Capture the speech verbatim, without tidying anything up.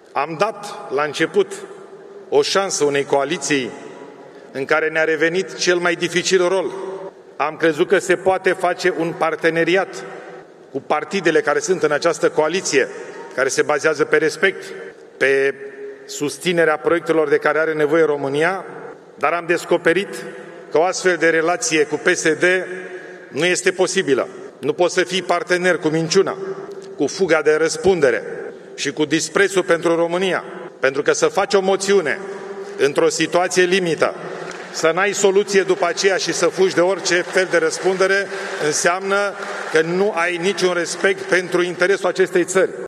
Am dat la început o șansă unei coaliții în care ne-a revenit cel mai dificil rol. Am crezut că se poate face un parteneriat cu partidele care sunt în această coaliție, care se bazează pe respect, pe susținerea proiectelor de care are nevoie România, dar am descoperit că o astfel de relație cu P S D nu este posibilă. Nu poți să fii partener cu minciuna, cu fuga de răspundere și cu disprețul pentru România. Pentru că să faci o moțiune într-o situație limită, să n-ai soluție după aceea și să fugi de orice fel de răspundere, înseamnă că nu ai niciun respect pentru interesul acestei țări.